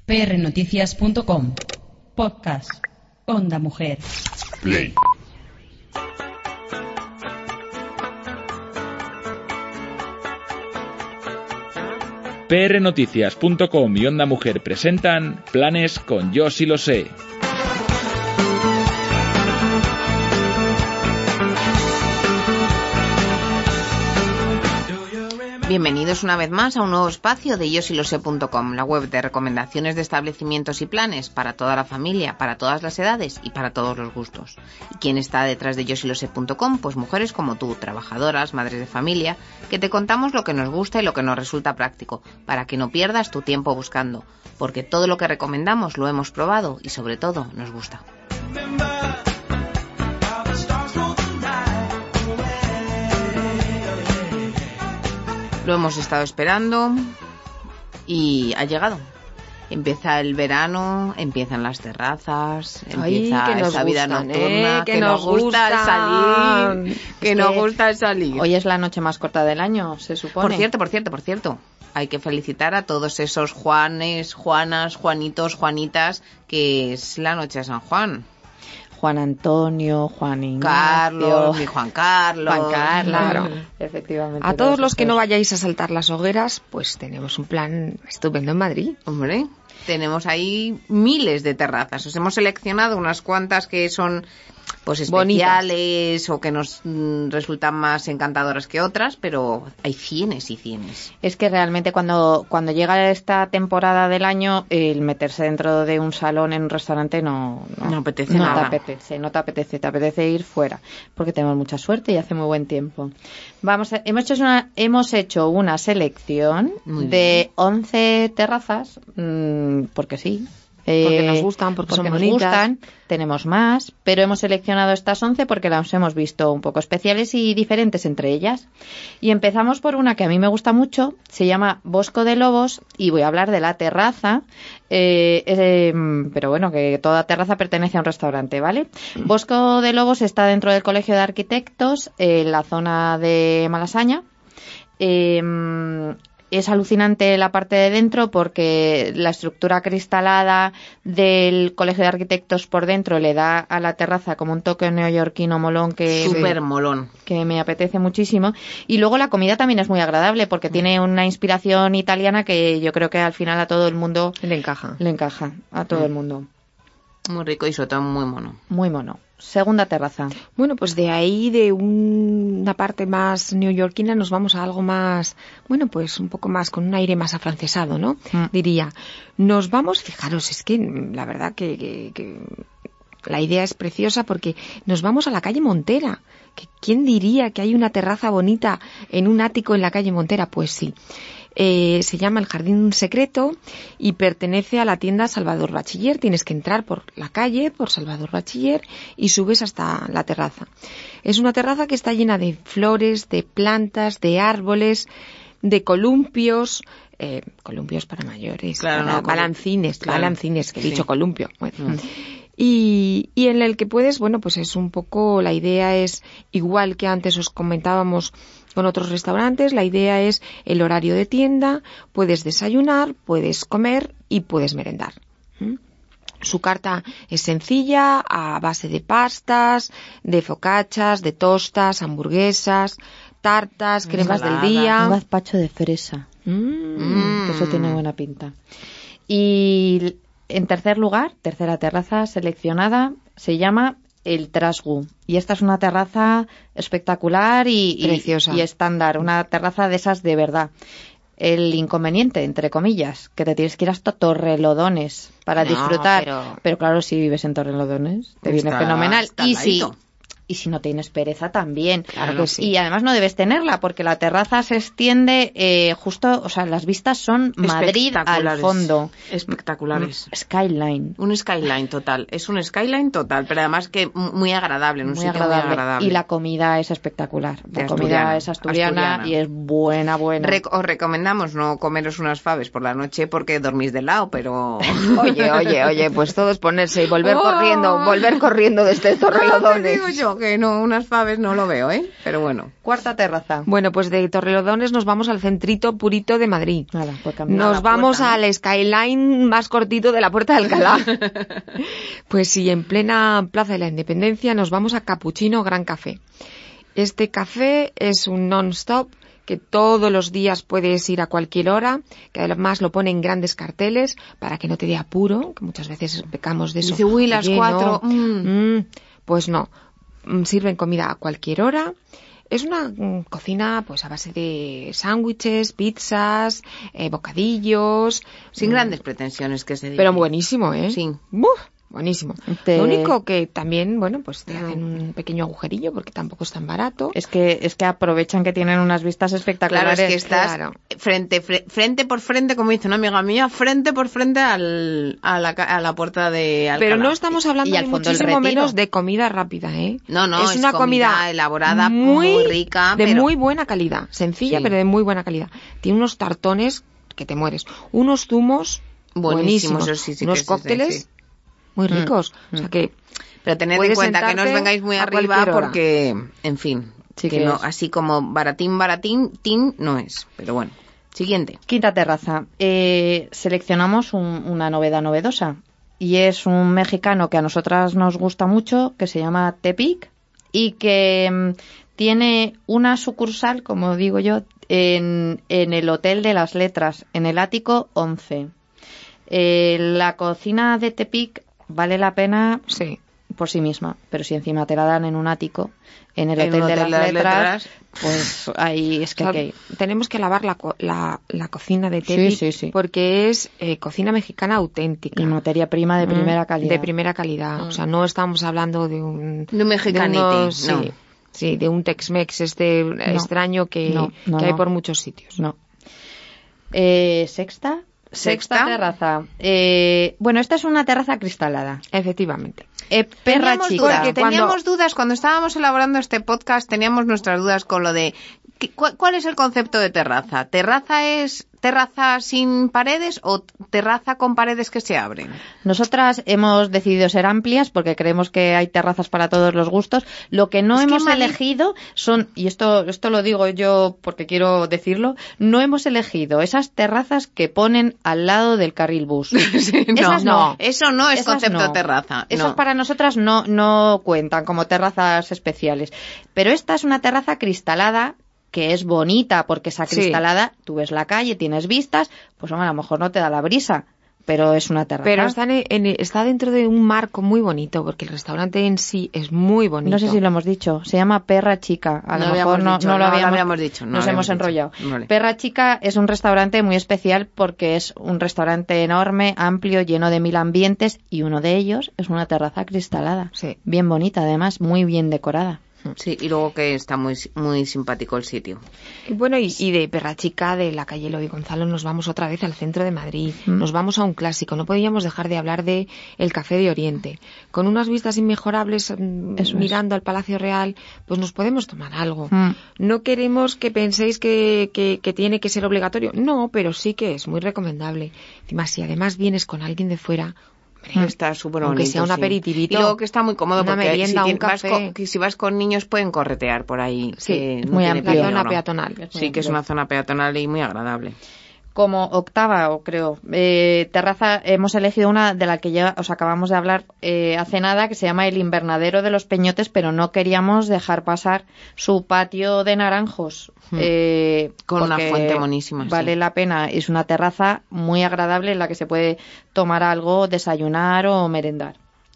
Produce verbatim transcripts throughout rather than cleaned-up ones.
p r noticias punto com. Podcast. Onda Mujer. Play. p r noticias punto com y Onda Mujer presentan Planes con Yo sí lo sé. Bienvenidos una vez más a un nuevo espacio de yo sí lo sé punto com, la web de recomendaciones de establecimientos y planes para toda la familia, para todas las edades y para todos los gustos. ¿Y quién está detrás de yo sí lo sé punto com? Pues mujeres como tú, trabajadoras, madres de familia, que te contamos lo que nos gusta y lo que nos resulta práctico, para que no pierdas tu tiempo buscando, porque todo lo que recomendamos lo hemos probado y sobre todo nos gusta. Lo hemos estado esperando y ha llegado. Empieza el verano, empiezan las terrazas, empieza Ay, que nos esa vida gustan, nocturna, ¿eh? que, que nos gusta el salir, que es nos que gusta el salir. Hoy es la noche más corta del año, se supone. Por cierto, por cierto, por cierto, hay que felicitar a todos esos Juanes, Juanas, Juanitos, Juanitas, que es la noche de San Juan. Juan Antonio, Juan Ignacio, Carlos, mi Juan Carlos. Juan Carlos, Claro. efectivamente. A todos los que no esos. vayáis a saltar las hogueras, pues tenemos un plan estupendo en Madrid. Hombre, tenemos ahí miles de terrazas. Os hemos seleccionado unas cuantas que son pues especiales Bonitas. O que nos mm, resultan más encantadoras que otras, pero hay cienes y cienes. Es que realmente cuando, cuando llega esta temporada del año, el meterse dentro de un salón en un restaurante no, no, No apetece no nada. te apetece, no te apetece, te apetece ir fuera, porque tenemos mucha suerte y hace muy buen tiempo. Vamos, a, hemos hecho una, hemos hecho una selección Muy de bien. once terrazas, mmm, porque sí. Porque Eh, nos gustan, porque, porque son nos bonitas. gustan, tenemos más, pero hemos seleccionado estas once porque las hemos visto un poco especiales y diferentes entre ellas. Y empezamos por una que a mí me gusta mucho, se llama Bosco de Lobos, y voy a hablar de la terraza, eh, eh, pero bueno, que toda terraza pertenece a un restaurante, ¿vale? Bosco de Lobos está dentro del Colegio de Arquitectos, en la zona de Malasaña. Eh, Es alucinante la parte de dentro porque la estructura cristalada del Colegio de Arquitectos por dentro le da a la terraza como un toque neoyorquino molón que, Súper molón. que me apetece muchísimo. Y luego la comida también es muy agradable porque tiene una inspiración italiana que yo creo que al final a todo el mundo Le encaja. le encaja, a todo el mundo. Muy rico y sobre todo muy mono. Muy mono. Segunda terraza. Bueno, pues de ahí, de un- una parte más neoyorquina, nos vamos a algo más, bueno, pues un poco más, con un aire más afrancesado, ¿no? Mm. Diría. Nos vamos, fijaros, es que mm, la verdad que, que- que la idea es preciosa porque nos vamos a la calle Montera. Que ¿quién diría que hay una terraza bonita en un ático en la calle Montera? Pues sí. Eh, se llama El Jardín Secreto y pertenece a la tienda Salvador Bachiller. Tienes que entrar por la calle, por Salvador Bachiller, y subes hasta la terraza. Es una terraza que está llena de flores, de plantas, de árboles, de columpios, eh, columpios para mayores, Claro, para no, colu- balancines, claro. balancines, que he Sí. dicho columpio. Bueno. Mm. Y, y en el que puedes, bueno, pues es un poco, la idea es, igual que antes os comentábamos con otros restaurantes, la idea es el horario de tienda, puedes desayunar, puedes comer y puedes merendar. ¿Mm? Su carta es sencilla, a base de pastas, de focachas, de tostas, hamburguesas, tartas, cremas Ensalada. del día. Un gazpacho de fresa. Mm. Mm. Que eso tiene buena pinta. Y en tercer lugar, tercera terraza seleccionada, se llama El Trasgu. Y esta es una terraza espectacular y, y- Preciosa. y estándar, una terraza de esas de verdad. El inconveniente, entre comillas, que te tienes que ir hasta Torrelodones para No, disfrutar. pero- Pero claro, si vives en Torrelodones, te viene Está- fenomenal. está Y al si, ladito. y si no tienes pereza también. Claro que sí. Y además no debes tenerla porque la terraza se extiende eh, justo, o sea, las vistas son Madrid al Espectaculares. fondo. Espectaculares. Skyline. Un skyline total. Es un skyline total, pero además que m- muy agradable, en un Muy sitio agradable. muy agradable. Y la comida es espectacular. La De comida asturiana. es asturiana, Asturiana. y es buena, buena. Rec- os recomendamos no comeros unas faves por la noche porque dormís de lado, pero... Oye, oye, oye, pues todo es ponerse y volver Oh. corriendo, volver corriendo desde No, te Torrelodones. digo yo, que no, unas faves no lo veo, ¿eh? Pero bueno. Cuarta terraza. Bueno, pues de Torrelodones nos vamos al centrito purito de Madrid. Nada, pues Nos la vamos puerta, ¿no? al skyline más cortito de la Puerta de Alcalá. Pues sí, en plena Plaza de la Independencia nos vamos a Capuchino Gran Café. Este café es un non-stop que todos los días puedes ir a cualquier hora, que además lo pone en grandes carteles para que no te dé apuro, que muchas veces pecamos de eso. Dice, uy, las Oye, cuatro. no, Mm. mm, pues no, Mm, sirven comida a cualquier hora. Es una mm, cocina pues a base de sándwiches, pizzas, eh, bocadillos. Sin mm, grandes pretensiones que se dice. Pero buenísimo, ¿eh? Sí. ¡Buf! Buenísimo. Te- Lo único que también, bueno, pues te Mm. hacen un pequeño agujerillo porque tampoco es tan barato. Es que, es que aprovechan que tienen unas vistas Claro, espectaculares. es que estás claro. frente, fre- frente por frente, como dice una amiga mía, frente por frente al, a, la, ca- a la puerta de Alcalá. Pero no estamos hablando Y al ni fondo el muchísimo Retiro. menos de comida rápida, ¿eh? No, no, es es una comida comida, elaborada, muy rica, de pero- muy buena calidad, sencilla Sí. pero de muy buena calidad. Tiene unos tartones que te mueres, unos zumos Buenísimos, buenísimos, eso sí, sí unos que sí, cócteles sí. muy Mm. ricos, o sea que Pero tened en puedes cuenta que no os sentarte vengáis muy a arriba cualquier hora. porque, en fin, Sí que que no, es. así como baratín, baratín, tin, no es. Pero bueno, siguiente. Quinta terraza. Eh, seleccionamos un- una novedad novedosa. Y es un mexicano que a nosotras nos gusta mucho, que se llama Tepic, y que mm, tiene una sucursal, como digo yo, en, en el Hotel de las Letras, en el ático once. Eh, la cocina de Tepic vale la pena sí. por sí misma, pero si encima te la dan en un ático, en el En Hotel, un de, hotel las de las letras, letras. pues ahí es que, O sea, que- tenemos que alabar la, co- la, la cocina de Sí, Tepic sí, sí. porque es eh, cocina mexicana auténtica. y materia prima de Mm, primera calidad. De primera calidad. O sea, no estamos hablando de un... De un mexicanite, unos- no. Sí, sí, de un Tex-Mex este extraño que, No, no, que hay no. por muchos sitios. No. Eh, ¿Sexta? Sexta ¿Sexta? terraza. Eh, bueno, esta es una terraza cristalada. Efectivamente. Eh, perra Teníamos chica. dudas, Porque teníamos cuando- dudas cuando estábamos elaborando este podcast, teníamos nuestras dudas con lo de ¿qué- cu- ¿cuál es el concepto de terraza? ¿Terraza es terraza sin paredes o terraza con paredes que se abren? Nosotras hemos decidido ser amplias porque creemos que hay terrazas para todos los gustos. Lo que no Es que hemos Madrid- elegido son, y esto, esto lo digo yo porque quiero decirlo, no hemos elegido esas terrazas que ponen al lado del carril bus. Esas no. Eso no es Esas concepto no. de terraza. Esas no. para nosotras no, no cuentan como terrazas especiales. Pero esta es una terraza cristalada que es bonita porque esa Sí. cristalada, tú ves la calle, tienes vistas, pues hombre, a lo mejor no te da la brisa, pero es una terraza. Pero está, en, en- está dentro de un marco muy bonito porque el restaurante en sí es muy bonito. No sé si lo hemos dicho. Se llama Perra Chica. A No lo habíamos mejor no, dicho, no lo no lo habíamos, habíamos dicho, no Nos lo hemos habíamos enrollado. dicho. Vale. Perra Chica es un restaurante muy especial porque es un restaurante enorme, amplio, lleno de mil ambientes y uno de ellos es una terraza cristalada. Sí. Bien bonita, además, muy bien decorada. Sí, y luego que está muy, muy simpático el sitio. Y bueno, y, y de Perra Chica, de la calle Eloy Gonzalo, nos vamos otra vez al centro de Madrid. Mm. Nos vamos a un clásico. No podíamos dejar de hablar de el Café de Oriente. Con unas vistas inmejorables mm, Eso es. mirando al Palacio Real, pues nos podemos tomar algo. Mm. No queremos que penséis que, que, que tiene que ser obligatorio. No, pero sí que es muy recomendable. Encima, si además vienes con alguien de fuera, hombre, Está súper aunque bonito, sea un sí. aperitivito, Y luego que está muy cómodo una porque merienda, si, un tien- vas café. con, que si vas con niños pueden corretear por ahí. Sí, que no muy tiene amplia la peligro, zona ¿no? peatonal. Sí, que es una zona peatonal y muy agradable. Como octava, o creo, eh, terraza, hemos elegido una de la que ya os acabamos de hablar eh, hace nada, que se llama el Invernadero de los Peñotes, pero no queríamos dejar pasar su patio de naranjos. Hmm. eh, Con una porque fuente monísima, sí. Vale la pena. Es una terraza muy agradable en la que se puede tomar algo, desayunar o merendar.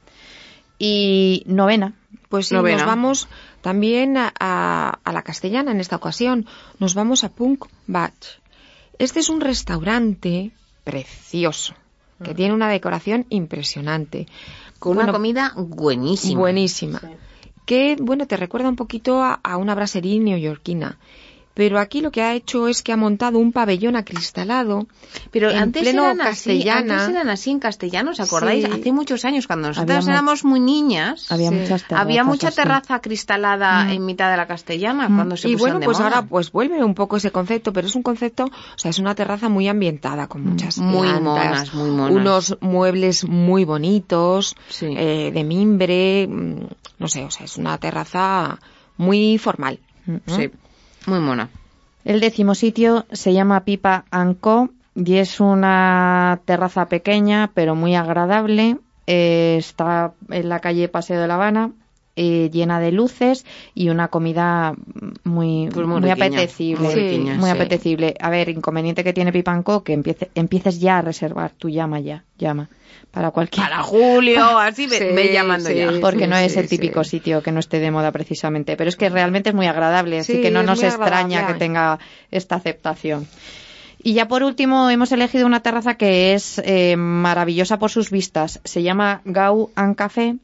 Y novena. Pues sí, Novena. nos vamos también a, a- a la Castellana en esta ocasión. Nos vamos a Punk Batch. Este es un restaurante precioso, que tiene una decoración impresionante. Con Bueno, una comida buenísima. Buenísima. Que, bueno, te recuerda un poquito a, a una brasserie neoyorquina. pero aquí lo que ha hecho es que ha montado un pabellón acristalado. Pero en antes pleno eran así, castellana. antes eran así en castellano, ¿os acordáis? Sí. Hace muchos años, cuando nosotras Había mu- éramos muy niñas, Había Sí. muchas terrazas había mucha así. terraza acristalada Mm. en mitad de la castellana, Mm. cuando se Y pusieron bueno, de pues moda. ahora pues vuelve un poco ese concepto, pero es un concepto, o sea, es una terraza muy ambientada, con muchas Muy plantas, monas, muy monas. unos muebles muy bonitos, Sí. eh, de mimbre, mm, no sé, o sea, es una terraza muy formal. ¿no? Sí, muy mona. El décimo sitio se llama Pipa and Co y es una terraza pequeña pero muy agradable. Eh, está en la calle Paseo de La Habana, eh, llena de luces y una comida muy, Pues muy muy riquiña, apetecible. muy Sí, riquiña, muy sí. apetecible. A ver, inconveniente que tiene Pipa and Co, que empiece, empieces ya a reservar. Tú llama ya, llama. Para cualquier... Para julio, así, ve, Sí, ve llamando sí. ya. Porque Sí, no es sí, el típico sí. sitio que no esté de moda precisamente. Pero es que realmente es muy agradable, así Sí, que no es nos muy extraña agradable. que tenga esta aceptación. Y ya por último hemos elegido una terraza que es eh, maravillosa por sus vistas. Se llama Gau and Café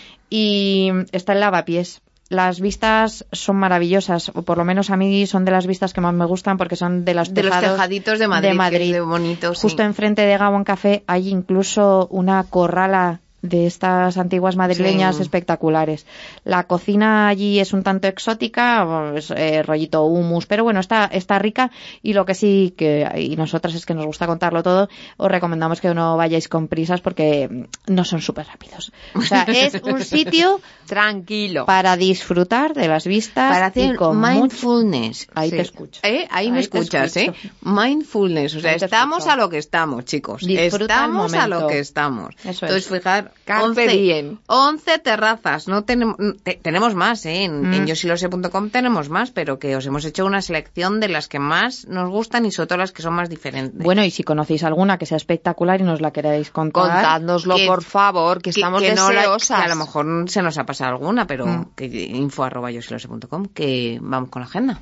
y está en Lavapiés. Las vistas son maravillosas, o por lo menos a mí son de las vistas que más me gustan porque son de los De los tejados tejaditos de Madrid, de Madrid. que es de bonito, sí. Justo enfrente de Gau and Café hay incluso una corrala de estas antiguas madrileñas Sí. espectaculares. La cocina allí es un tanto exótica, pues, eh, rollito hummus, pero bueno, está, está rica y lo que sí, que y nosotras es que nos gusta contarlo todo, os recomendamos que no vayáis con prisas porque no son súper rápidos. O sea, es un sitio Tranquilo. para disfrutar de las vistas Para y hacer con mucho... mindfulness. Ahí Sí. te escucho. ¿Eh? Ahí me Ahí te escuchas, ¿eh? escucho. Mindfulness, o sea, Ahí te estamos escucho. a lo que estamos, chicos. Disfruta el estamos a lo momento. que estamos. Eso Entonces, es. fijar, Carpe once, diem. once terrazas, no tenemos, te- tenemos más, ¿eh? En, Mm. en yo si lo sé punto com tenemos más, pero que os hemos hecho una selección de las que más nos gustan y sobre todo las que son más diferentes. Bueno, y si conocéis alguna que sea espectacular y nos la queráis contar... Contádnoslo, que- por favor, que, que, estamos que no la- deseosas. que a lo mejor se nos ha pasado alguna, pero Mm. que info arroba yo si lo sé punto com, que vamos con la agenda.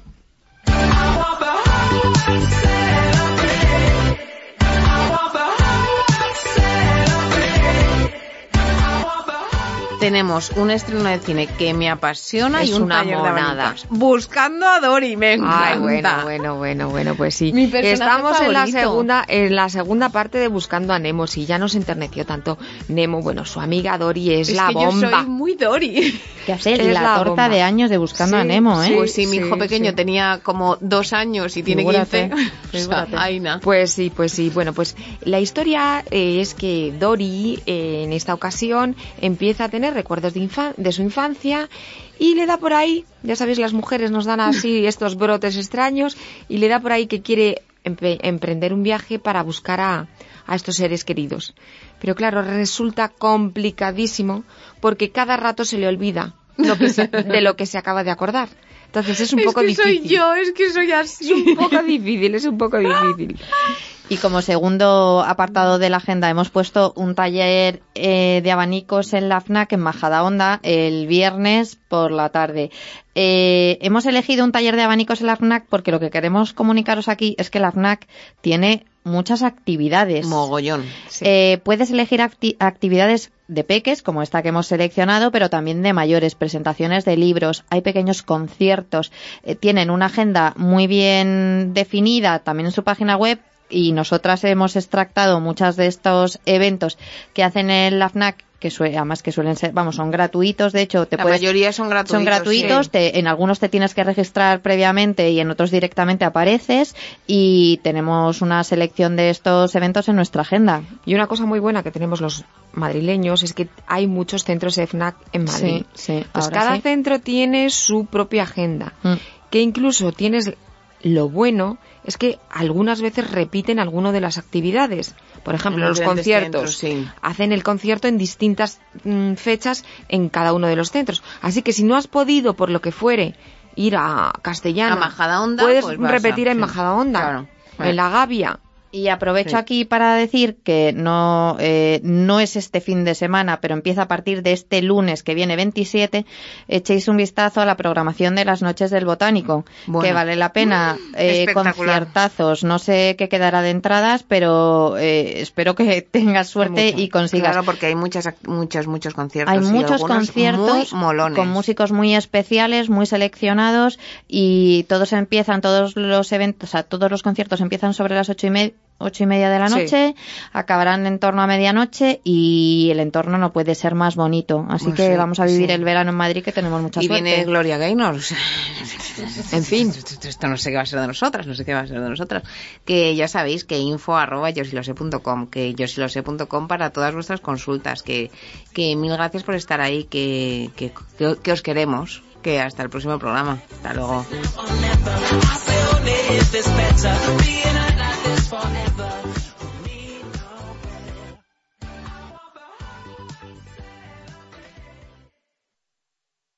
Tenemos un estreno de cine que me apasiona Es y un una taller de monada. abanicos. Buscando a Dory, me encanta. Ay, bueno, bueno, bueno, bueno, pues sí. Mi personaje Estamos en la favorito. segunda, en la segunda parte de Buscando a Nemo. Si ya nos enterneció tanto Nemo, bueno, su amiga Dory es, Es la que bomba. yo soy muy Dory. Que hace Es la, la torta bomba. de años de Buscando Sí, a Nemo, ¿eh? sí. Pues sí, mi hijo pequeño sí. tenía como dos años y tiene Figúrate, quince. O sea, figúrate. ahí na. Pues sí, pues sí. Bueno, pues la historia eh, es que Dory eh, en esta ocasión empieza a tener recuerdos de, infan- de su infancia y le da por ahí, ya sabéis, las mujeres nos dan así estos brotes extraños y le da por ahí que quiere empe- emprender un viaje para buscar a, a estos seres queridos. Pero claro, resulta complicadísimo porque cada rato se le olvida lo que se- de lo que se acaba de acordar. Entonces es un poco es que difícil. soy yo, es que soy así. Es un poco difícil, es un poco difícil. Y como segundo apartado de la agenda hemos puesto un taller eh, de abanicos en la FNAC en Majadahonda el viernes por la tarde. Eh, hemos elegido un taller de abanicos en la FNAC porque lo que queremos comunicaros aquí es que la FNAC tiene muchas actividades. Mogollón. Eh, puedes elegir acti- actividades de peques, como esta que hemos seleccionado, pero también de mayores, presentaciones de libros, hay pequeños conciertos, eh, tienen una agenda muy bien definida también en su página web y nosotras hemos extractado muchos de estos eventos que hacen en la FNAC, que sue- además que suelen ser, vamos, son gratuitos, de hecho te La puedes, mayoría son gratuitos. son gratuitos, sí. te- en algunos te tienes que registrar previamente y en otros directamente apareces y tenemos una selección de estos eventos en nuestra agenda. Y una cosa muy buena que tenemos los madrileños es que hay muchos centros de FNAC en Madrid. Sí, sí, Pues ahora cada sí. centro tiene su propia agenda, Mm. que incluso tienes lo bueno es que algunas veces repiten alguno de las actividades. Por ejemplo, En los diferentes conciertos. centros, sí. Hacen el concierto en distintas mm, fechas en cada uno de los centros. Así que si no has podido, por lo que fuere, ir a Castellana, A Majadahonda, puedes pues vas a- repetir en sí. Majadahonda, Claro. en La Gavia, Y aprovecho Sí. aquí para decir que no, eh, no es este fin de semana, pero empieza a partir de este lunes que viene veintisiete, echéis un vistazo a la programación de las Noches del Botánico, Bueno. que vale la pena, eh, Espectacular. conciertazos, no sé qué quedará de entradas, pero eh, espero que tengas suerte mucho. y consigas. Claro, porque hay muchas, muchos, muchos conciertos. Hay y muchos algunos conciertos muy molones. con músicos muy especiales, muy seleccionados, y todos empiezan, todos los eventos, o sea, todos los conciertos empiezan sobre las ocho y media, ocho y media de la Sí. noche, acabarán en torno a medianoche y el entorno no puede ser más bonito. Así Pues que sí, vamos a vivir sí. el verano en Madrid, que tenemos mucha Y suerte. viene Gloria Gaynor. o sea, En fin. Esto no sé qué va a ser de nosotras, no sé qué va a ser de nosotras. Que ya sabéis que info arroba yo si lo sé punto com, que yo si lo sé punto com para todas vuestras consultas. Que, que mil gracias por estar ahí, que, que, que, que os queremos. Que hasta el próximo programa. Hasta luego.